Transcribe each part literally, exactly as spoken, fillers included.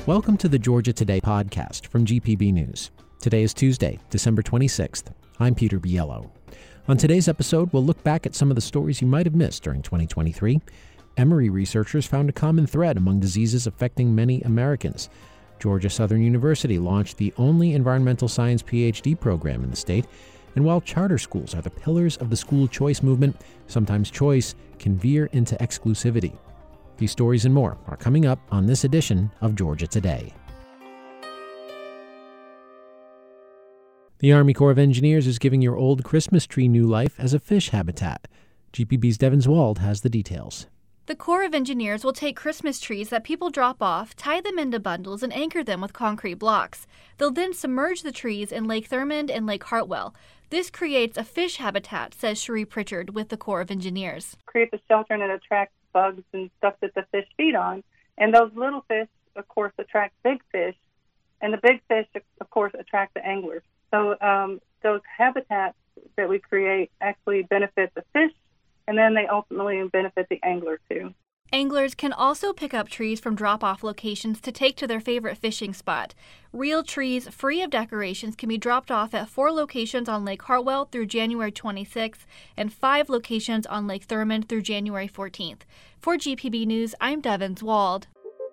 Welcome to the Georgia Today podcast from G P B News. Today is Tuesday, December twenty-sixth. I'm Peter Biello. On today's episode, we'll look back at some of the stories you might have missed during twenty twenty-three. Emory researchers found a common thread among diseases affecting many Americans. Georgia Southern University launched the only environmental science P H D program in the state. And while charter schools are the pillars of the school choice movement, sometimes choice can veer into exclusivity. These stories and more are coming up on this edition of Georgia Today. The Army Corps of Engineers is giving your old Christmas tree new life as a fish habitat. G P B's Devin Zwald has the details. The Corps of Engineers will take Christmas trees that people drop off, tie them into bundles, and anchor them with concrete blocks. They'll then submerge the trees in Lake Thurmond and Lake Hartwell. This creates a fish habitat, says Cherie Pritchard with the Corps of Engineers. Create the shelter and it attracts bugs and stuff that the fish feed on. And those little fish, of course, attract big fish. And the big fish, of course, attract the anglers. So um, those habitats that we create actually benefit the fish, and then they ultimately benefit the angler, too. Anglers can also pick up trees from drop-off locations to take to their favorite fishing spot. Real trees, free of decorations, can be dropped off at four locations on Lake Hartwell through January twenty-sixth and five locations on Lake Thurmond through January fourteenth. For G P B News, I'm Devin Zwald.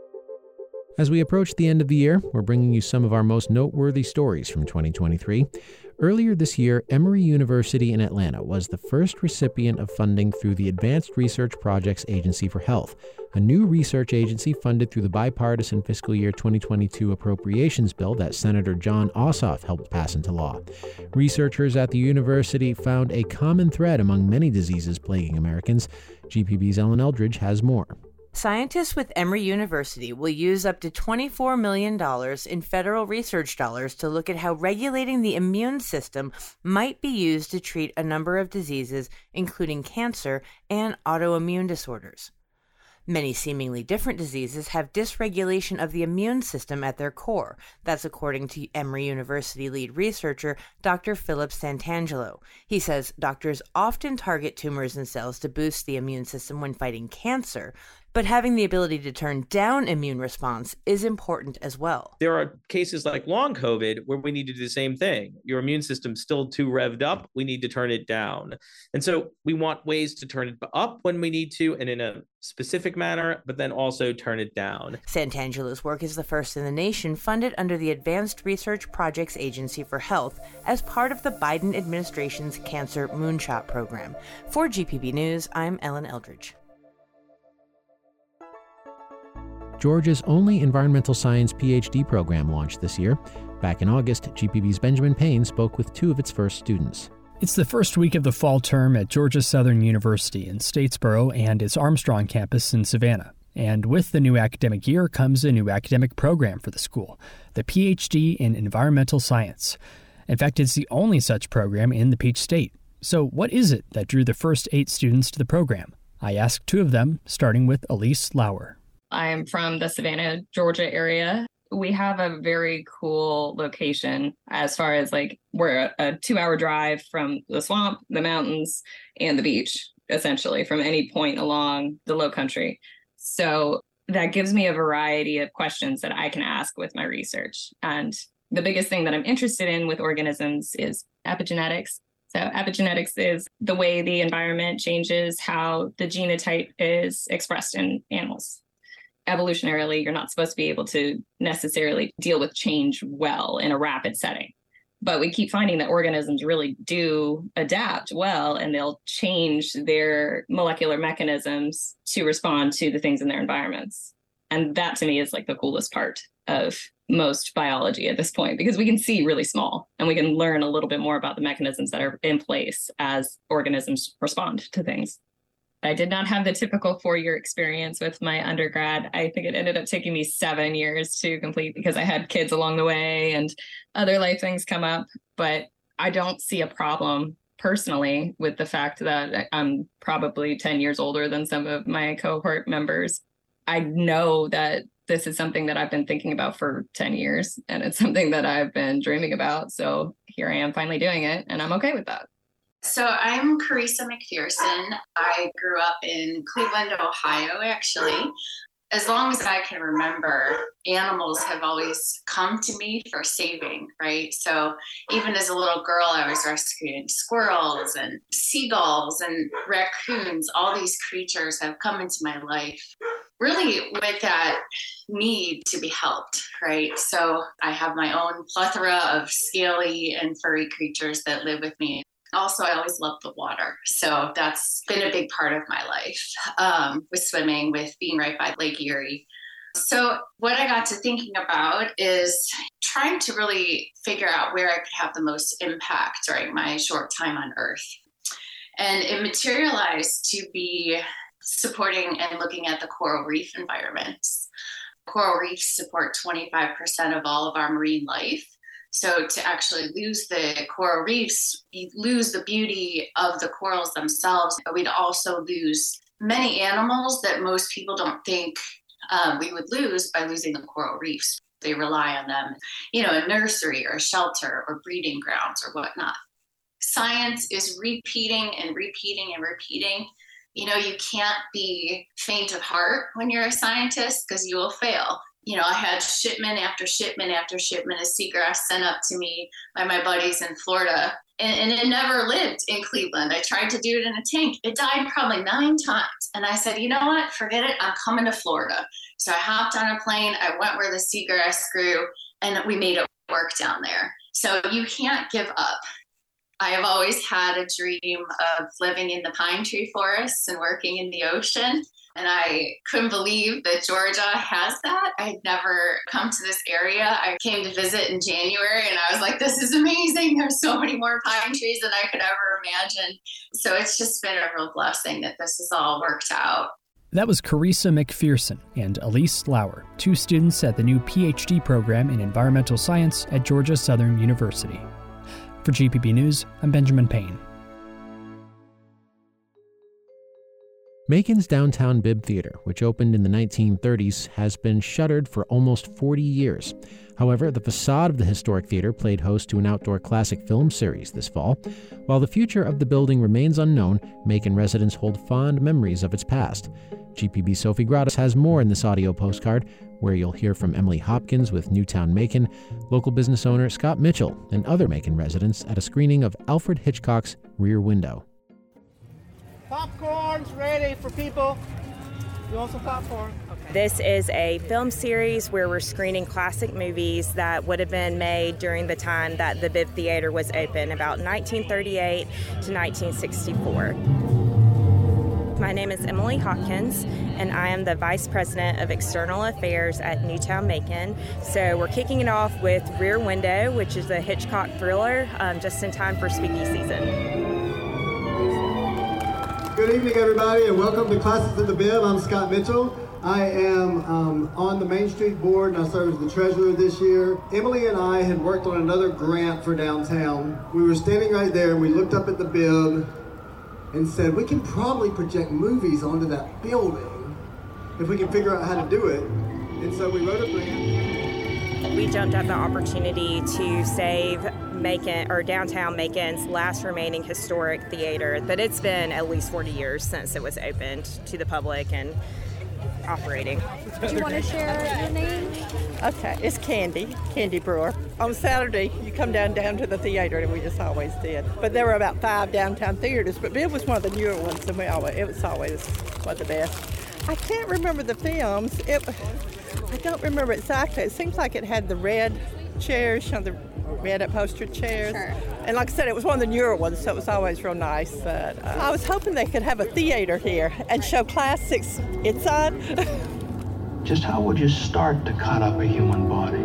As we approach the end of the year, we're bringing you some of our most noteworthy stories from twenty twenty-three. Earlier this year, Emory University in Atlanta was the first recipient of funding through the Advanced Research Projects Agency for Health, a new research agency funded through the bipartisan fiscal year twenty twenty-two appropriations bill that Senator Jon Ossoff helped pass into law. Researchers at the university found a common thread among many diseases plaguing Americans. G P B's Ellen Eldridge has more. Scientists with Emory University will use up to twenty-four million dollars in federal research dollars to look at how regulating the immune system might be used to treat a number of diseases, including cancer and autoimmune disorders. Many seemingly different diseases have dysregulation of the immune system at their core. That's according to Emory University lead researcher Doctor Philip Santangelo. He says doctors often target tumors and cells to boost the immune system when fighting cancer, but having the ability to turn down immune response is important as well. There are cases like long COVID where we need to do the same thing. Your immune system's still too revved up. We need to turn it down. And so we want ways to turn it up when we need to and in a specific manner, but then also turn it down. Santangelo's work is the first in the nation funded under the Advanced Research Projects Agency for Health as part of the Biden administration's Cancer Moonshot program. For G P B News, I'm Ellen Eldridge. Georgia's only environmental science P H D program launched this year. Back in August, G P B's Benjamin Payne spoke with two of its first students. It's the first week of the fall term at Georgia Southern University in Statesboro and its Armstrong campus in Savannah. And with the new academic year comes a new academic program for the school, the P H D in Environmental Science. In fact, it's the only such program in the Peach State. So what is it that drew the first eight students to the program? I asked two of them, starting with Elise Lauer. I am from the Savannah, Georgia area. We have a very cool location as far as like we're a, a two hour drive from the swamp, the mountains, and the beach, essentially from any point along the low country. So that gives me a variety of questions that I can ask with my research. And the biggest thing that I'm interested in with organisms is epigenetics. So epigenetics is the way the environment changes how the genotype is expressed in animals. Evolutionarily, you're not supposed to be able to necessarily deal with change well in a rapid setting. But we keep finding that organisms really do adapt well, and they'll change their molecular mechanisms to respond to the things in their environments. And that to me is like the coolest part of most biology at this point, because we can see really small and we can learn a little bit more about the mechanisms that are in place as organisms respond to things. I did not have the typical four-year experience with my undergrad. I think it ended up taking me seven years to complete because I had kids along the way and other life things come up. But I don't see a problem personally with the fact that I'm probably ten years older than some of my cohort members. I know that this is something that I've been thinking about for ten years, and it's something that I've been dreaming about. So here I am finally doing it, and I'm okay with that. So I'm Carissa McPherson. I grew up in Cleveland, Ohio, actually. as long as I can remember, animals have always come to me for saving, right? So even as a little girl, I was rescuing squirrels and seagulls and raccoons. All these creatures have come into my life really with that need to be helped, right? So I have my own plethora of scaly and furry creatures that live with me. Also, I always loved the water. So that's been a big part of my life, um, with swimming, with being right by Lake Erie. So what I got to thinking about is trying to really figure out where I could have the most impact during my short time on Earth. And it materialized to be supporting and looking at the coral reef environments. Coral reefs support twenty-five percent of all of our marine life. So to actually lose the coral reefs, you lose the beauty of the corals themselves. But we'd also lose many animals that most people don't think um, we would lose by losing the coral reefs. They rely on them, you know, a nursery or a shelter or breeding grounds or whatnot. Science is repeating and repeating and repeating. You know, you can't be faint of heart when you're a scientist because you will fail. You know, I had shipment after shipment after shipment of seagrass sent up to me by my buddies in Florida, and, and it never lived in Cleveland. I tried to do it in a tank. It died probably nine times. And I said, you know what? Forget it. I'm coming to Florida. So I hopped on a plane. I went where the seagrass grew, and we made it work down there. So you can't give up. I have always had a dream of living in the pine tree forests and working in the ocean. And I couldn't believe that Georgia has that. I'd never come to this area. I came to visit in January and I was like, this is amazing. There's so many more pine trees than I could ever imagine. So it's just been a real blessing that this has all worked out. That was Carissa McPherson and Elise Lauer, two students at the new P H D program in environmental science at Georgia Southern University. For G P B News, I'm Benjamin Payne. Macon's downtown Bibb Theater, which opened in the nineteen thirties, has been shuttered for almost forty years. However, the facade of the historic theater played host to an outdoor classic film series this fall. While the future of the building remains unknown, Macon residents hold fond memories of its past. G P B's Sophie Gratis has more in this audio postcard, where you'll hear from Emily Hopkins with Newtown Macon, local business owner Scott Mitchell, and other Macon residents at a screening of Alfred Hitchcock's Rear Window. Popcorn's ready for people. You want some popcorn? Okay. This is a film series where we're screening classic movies that would have been made during the time that the Bibb Theater was open, about nineteen thirty-eight to nineteen sixty-four. My name is Emily Hopkins, and I am the Vice President of External Affairs at Newtown Macon. So we're kicking it off with Rear Window, which is a Hitchcock thriller, um, just in time for spooky season. Good evening, everybody, and welcome to Classics at the Bibb. I'm Scott Mitchell. I am um, on the Main Street Board, and I serve as the treasurer this year. Emily and I had worked on another grant for downtown. We were standing right there, and we looked up at the Bibb and said, we can probably project movies onto that building if we can figure out how to do it. And so we wrote a grant. We jumped at the opportunity to save Macon, or downtown Macon's last remaining historic theater, but it's been at least forty years since it was opened to the public and operating. Do you want to share your name? Okay, it's Candy, Candy Brewer. On Saturday, you come down down to the theater, and we just always did. But there were about five downtown theaters, but Bibb was one of the newer ones, and we always, it was always one of the best. I can't remember the films. It, I don't remember exactly. It seems like it had the red chairs, you know, the red upholstered chairs. Sure. And like I said, it was one of the newer ones, so it was always real nice. But uh, I was hoping they could have a theater here and show classics inside. Just how would you start to cut up a human body?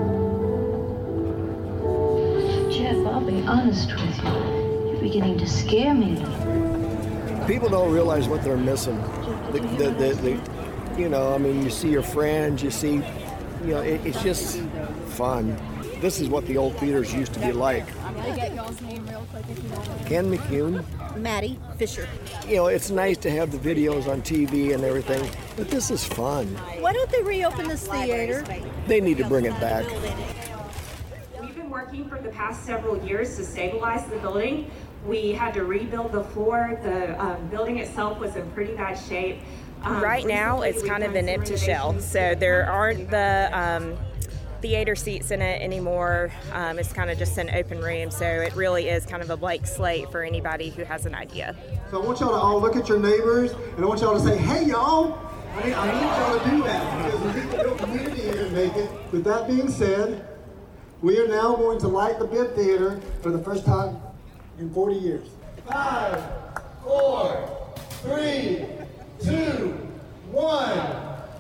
Jeff, I'll be honest with you. You're beginning to scare me a little. People don't realize what they're missing. The, the, the, the, you know, I mean, you see your friends, you see, you know, it, it's just fun. This is what the old theaters used to be like. Can I get y'all's name real quick if you want? Ken McCune. Maddie Fisher. You know, it's nice to have the videos on T V and everything, but this is fun. Why don't they reopen this theater? They need to bring it back. We've been working for the past several years to stabilize the building. We had to rebuild the floor. The um, building itself was in pretty bad shape. Um, right now, it's kind of an empty shell, so there aren't the um, theater seats in it anymore. Um, it's kind of just an open room, so it really is kind of a blank slate for anybody who has an idea. So I want y'all to all look at your neighbors, and I want y'all to say, hey, y'all. I mean, I need y'all to do that, because the people in the community can make it. With that being said, we are now going to light the Bibb Theater for the first time in forty years. Five, four, three, two, one.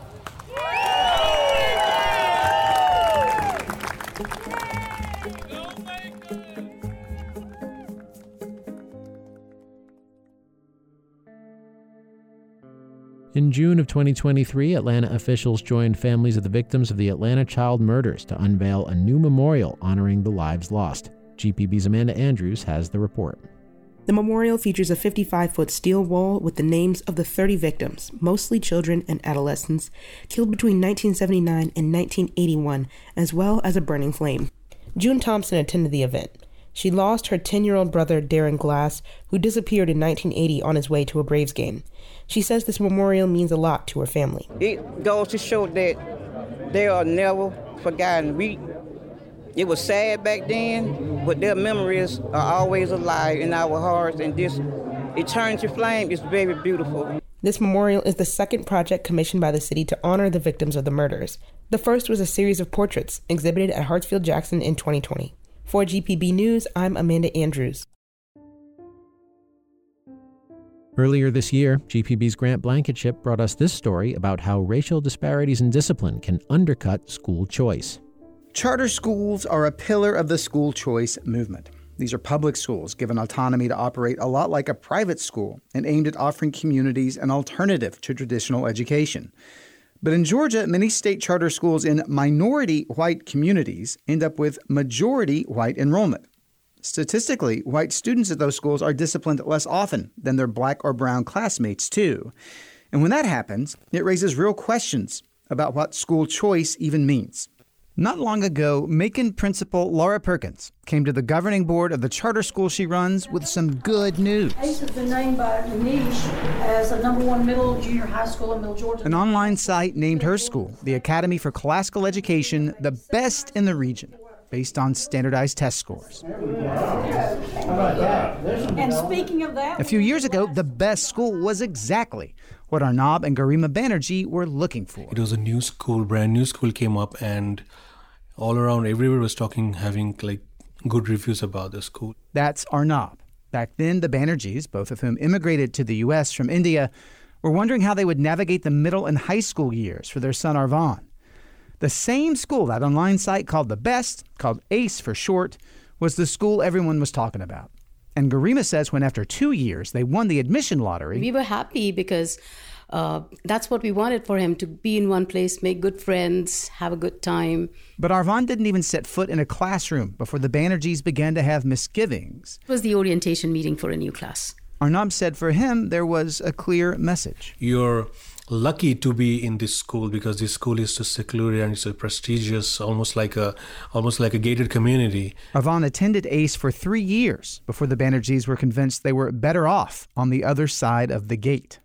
In June of twenty twenty-three, Atlanta officials joined families of the victims of the Atlanta child murders to unveil a new memorial honoring the lives lost. G P B's Amanda Andrews has the report. The memorial features a fifty-five-foot steel wall with the names of the thirty victims, mostly children and adolescents, killed between nineteen seventy-nine and nineteen eighty-one, as well as a burning flame. June Thompson attended the event. She lost her ten-year-old brother, Darren Glass, who disappeared in nineteen eighty on his way to a Braves game. She says this memorial means a lot to her family. It goes to show that they are never forgotten. We, it was sad back then, but their memories are always alive in our hearts, and this eternity flame is very beautiful. This memorial is the second project commissioned by the city to honor the victims of the murders. The first was a series of portraits exhibited at Hartsfield-Jackson in twenty twenty. For G P B News, I'm Amanda Andrews. Earlier this year, G P B's Grant Blankenship brought us this story about how racial disparities in discipline can undercut school choice. Charter schools are a pillar of the school choice movement. These are public schools given autonomy to operate a lot like a private school and aimed at offering communities an alternative to traditional education. But in Georgia, many state charter schools in minority white communities end up with majority white enrollment. Statistically, white students at those schools are disciplined less often than their black or brown classmates, too. And when that happens, it raises real questions about what school choice even means. Not long ago, Macon principal Laura Perkins came to the governing board of the charter school she runs with some good news. ACE has been named by Manish as the number one middle junior high school in Middle Georgia. An online site named her school, the Academy for Classical Education, the best in the region, based on standardized test scores. And speaking of that, a few years ago, the best school was exactly what Arnab and Garima Banerjee were looking for. It was a new school, brand new school came up, and all around everywhere was talking, having like good reviews about the school. That's Arnab. Back then, the Banerjees, both of whom immigrated to the U S from India, were wondering how they would navigate the middle and high school years for their son Arvan. The same school, that online site called The Best, called ACE for short, was the school everyone was talking about. And Garima says when after two years they won the admission lottery, we were happy because uh, that's what we wanted for him, to be in one place, make good friends, have a good time. But Arvan didn't even set foot in a classroom before the Banerjees began to have misgivings. It was the orientation meeting for a new class. Arnab said for him there was a clear message. You're lucky to be in this school because this school is so secluded and it's a prestigious, almost like a almost like a gated community. Arvan attended ACE for three years before the Banerjees were convinced they were better off on the other side of the gate.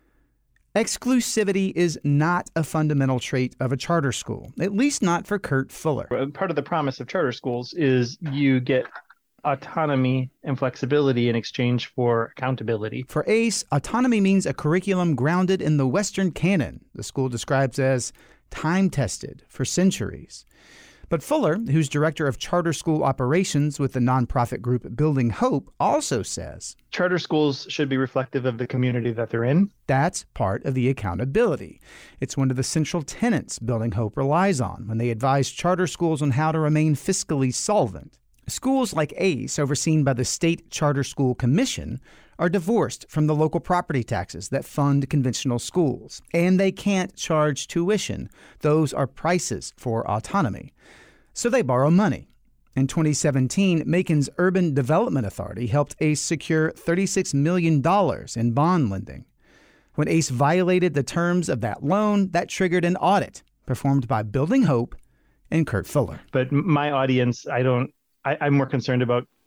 Exclusivity is not a fundamental trait of a charter school, at least not for Kurt Fuller. Part of the promise of charter schools is you get autonomy and flexibility in exchange for accountability. For ACE, autonomy means a curriculum grounded in the Western canon, the school describes as time-tested for centuries. But Fuller, who's director of charter school operations with the nonprofit group Building Hope, also says charter schools should be reflective of the community that they're in. That's part of the accountability. It's one of the central tenets Building Hope relies on when they advise charter schools on how to remain fiscally solvent. Schools like ACE, overseen by the State Charter School Commission, are divorced from the local property taxes that fund conventional schools. And they can't charge tuition. Those are prices for autonomy. So they borrow money. In twenty seventeen, Macon's Urban Development Authority helped ACE secure thirty-six million dollars in bond lending. When ACE violated the terms of that loan, that triggered an audit performed by Building Hope and Kurt Fuller. But my audience, I don't I, I'm more concerned about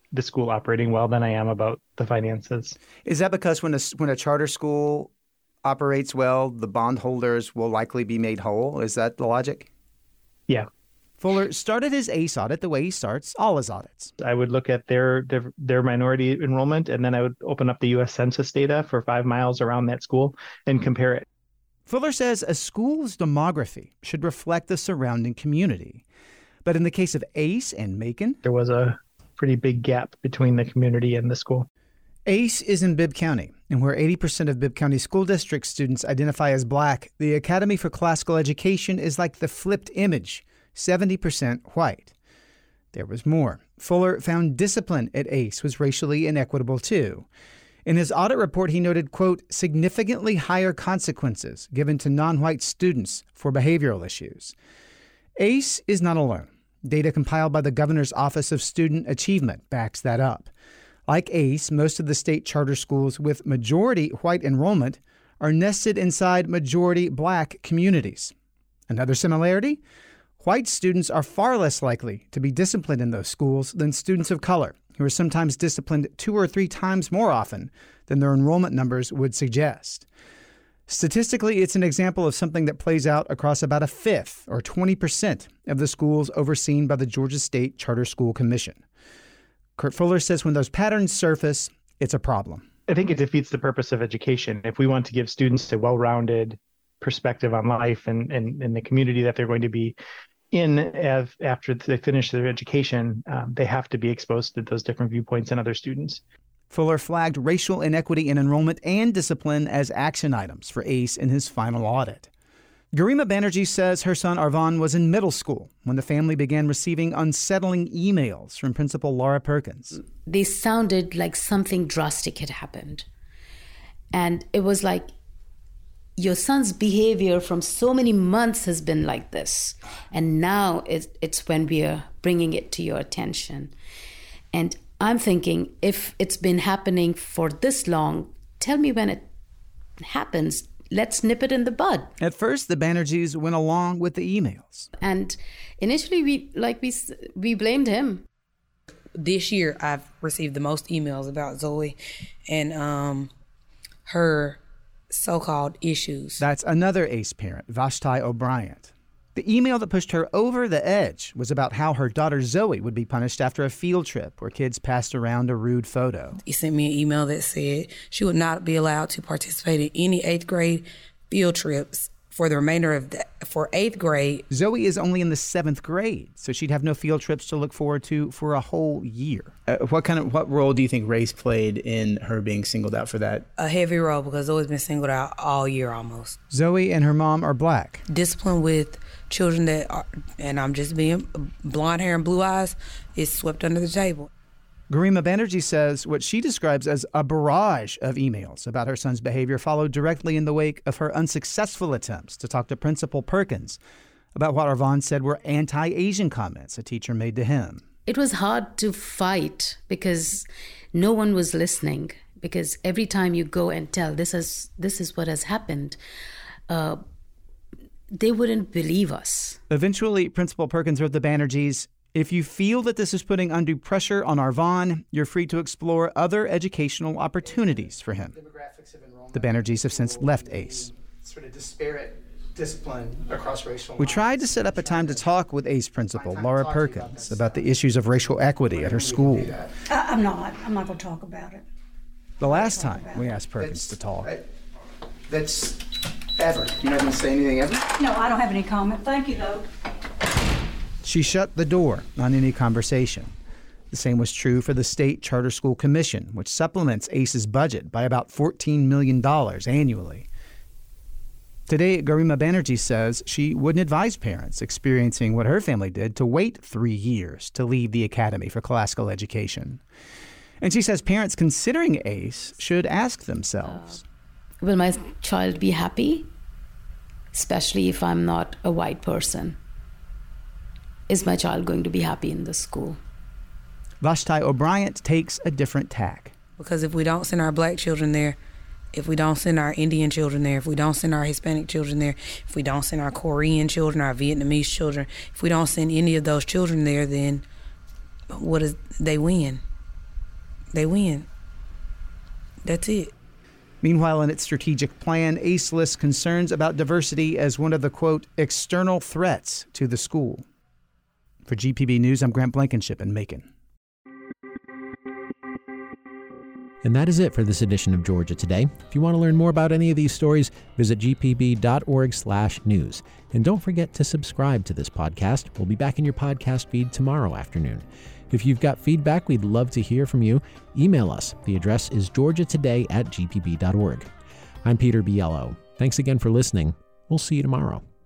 the school operating well than I am about the finances. Is that because when a, when a charter school operates well, the bondholders will likely be made whole? Is that the logic? Yeah. Fuller started his ACE audit the way he starts all his audits. I would look at their, their their minority enrollment, and then I would open up the U S Census data for five miles around that school and compare it. Fuller says a school's demography should reflect the surrounding community. But in the case of ACE and Macon, there was a pretty big gap between the community and the school. ACE is in Bibb County, and where eighty percent of Bibb County School District students identify as Black, the Academy for Classical Education is like the flipped image, seventy percent white. There was more. Fuller found discipline at ACE was racially inequitable, too. In his audit report, he noted, quote, significantly higher consequences given to non-white students for behavioral issues. ACE is not alone. Data compiled by the Governor's Office of Student Achievement backs that up. Like ACE, most of the state charter schools with majority white enrollment are nested inside majority Black communities. Another similarity? White students are far less likely to be disciplined in those schools than students of color, who are sometimes disciplined two or three times more often than their enrollment numbers would suggest. Statistically, it's an example of something that plays out across about a fifth, or twenty percent, of the schools overseen by the Georgia State Charter School Commission. Kurt Fuller says when those patterns surface, it's a problem. I think it defeats the purpose of education. If we want to give students a well-rounded perspective on life and, and, and the community that they're going to be in as, after they finish their education, um, they have to be exposed to those different viewpoints and other students. Fuller flagged racial inequity in enrollment and discipline as action items for ACE in his final audit. Garima Banerjee says her son Arvon was in middle school when the family began receiving unsettling emails from Principal Laura Perkins. They sounded like something drastic had happened. And it was like, your son's behavior from so many months has been like this. And now it's, it's when we are bringing it to your attention. And I'm thinking, if it's been happening for this long, tell me when it happens. Let's nip it in the bud. At first, the Banerjees went along with the emails. And initially, we like we we blamed him. This year, I've received the most emails about Zoe and um, her so-called issues. That's another ACE parent, Vashti O'Brien. The email that pushed her over the edge was about how her daughter Zoe would be punished after a field trip where kids passed around a rude photo. He sent me an email that said she would not be allowed to participate in any eighth grade field trips for the remainder of the, for eighth grade. Zoe is only in the seventh grade, so she'd have no field trips to look forward to for a whole year. Uh, what kind of what role do you think race played in her being singled out for that? A heavy role, because Zoe's been singled out all year almost. Zoe and her mom are Black. Discipline with children that are, and I'm just being blonde hair and blue eyes, is swept under the table. Garima Banerjee says what she describes as a barrage of emails about her son's behavior followed directly in the wake of her unsuccessful attempts to talk to Principal Perkins about what Arvon said were anti-Asian comments a teacher made to him. It was hard to fight because no one was listening, because every time you go and tell this is this is what has happened, uh, they wouldn't believe us. Eventually, Principal Perkins wrote the Banerjees, if you feel that this is putting undue pressure on Arvon, you're free to explore other educational opportunities for him. The Banerjees have since left ACE. Sort of disparate discipline across racial lines. We tried to set up a time to talk with ACE principal Laura Perkins about the issues of racial equity at her school. I, I'm not. I'm not going to talk about it. The last time we asked Perkins to talk. That's ever. You're not going to say anything ever? No, I don't have any comment. Thank you, though. She shut the door on any conversation. The same was true for the State Charter School Commission, which supplements ACE's budget by about fourteen million dollars annually. Today, Garima Banerjee says she wouldn't advise parents experiencing what her family did to wait three years to leave the Academy for Classical Education. And she says parents considering ACE should ask themselves, uh, will my child be happy? Especially if I'm not a white person. Is my child going to be happy in this school? Vashti O'Brien takes a different tack. Because if we don't send our Black children there, if we don't send our Indian children there, if we don't send our Hispanic children there, if we don't send our Korean children, our Vietnamese children, if we don't send any of those children there, then what is they win? they win. That's it. Meanwhile, in its strategic plan, ACE lists concerns about diversity as one of the, quote, external threats to the school. For G P B News, I'm Grant Blankenship in Macon. And that is it for this edition of Georgia Today. If you want to learn more about any of these stories, visit g p b dot org slash news. And don't forget to subscribe to this podcast. We'll be back in your podcast feed tomorrow afternoon. If you've got feedback, we'd love to hear from you. Email us. The address is georgia today at g p b dot org. I'm Peter Biello. Thanks again for listening. We'll see you tomorrow.